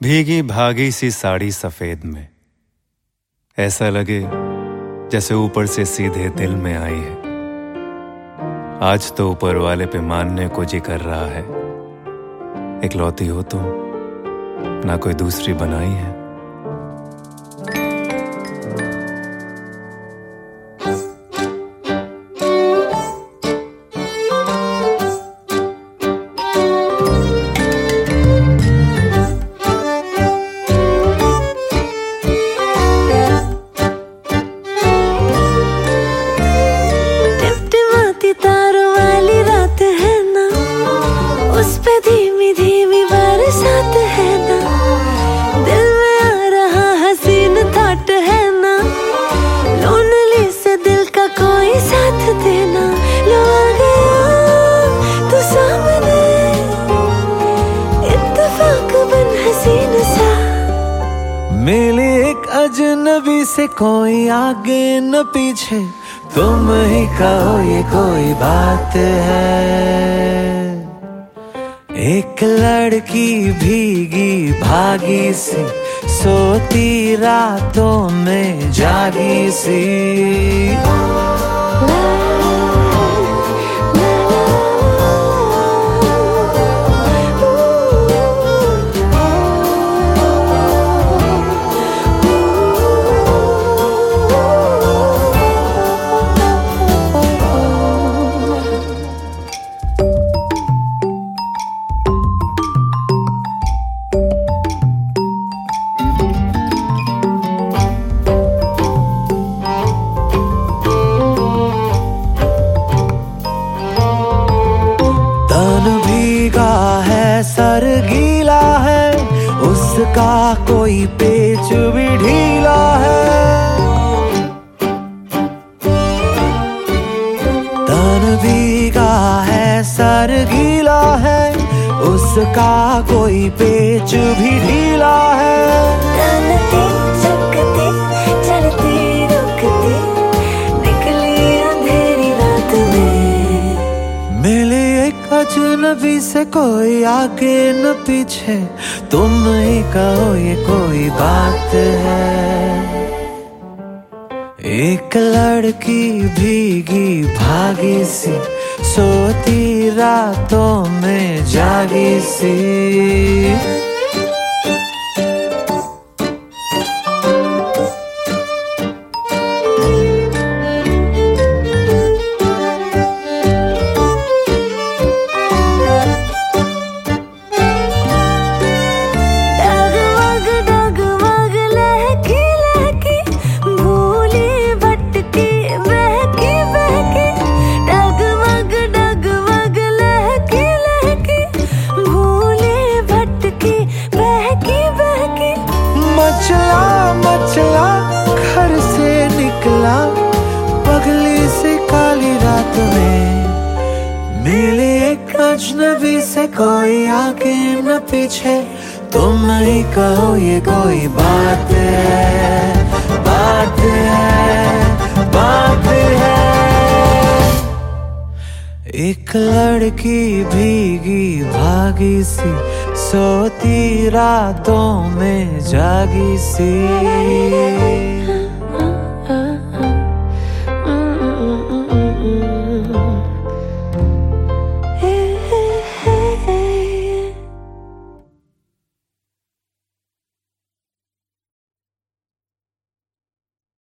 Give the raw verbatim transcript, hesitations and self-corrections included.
भीगी भागी सी साड़ी सफेद में, ऐसा लगे जैसे ऊपर से सीधे दिल में आई है। आज तो ऊपर वाले पे मानने को जी कर रहा है, इकलौती हो तुम, ना कोई दूसरी बनाई है। तारों वाली रात है ना, उस पे धीमी धीमी बरसात है ना, दिल में आ रहा हसीन थॉट है ना, लोनली से दिल का कोई साथ देना। लो आ गया तू सामने, इत्तेफाक बन हसीन सा, मिली एक अजनबी से, कोई आगे न पीछे, तुम ही कहो ये कोई बात है। एक लड़की भीगी भागी सी, सोती रातों में जागी सी। सर गीला है, उसका कोई पेच भी ढीला है। तन भीगा है, सर गीला है, उसका कोई पेच भी ढीला है। चलते चकते चलते रुकते, निकली अंधेरी रात में, मिले एक अजनबी से, कोई आगे न पीछे, तुम ही कहो ये कोई बात है। एक लड़की भीगी भागी सी, सोती रातों में जागी सी। मचला मचला घर से निकला, पगली से काली रात में, मिले एक अजनबी से, कोई आगे न पीछे, तुम ही कहो ये कोई बात है, बात है, बात है। एक लड़की भीगी भागी सी, सोती रातों में जागी सी।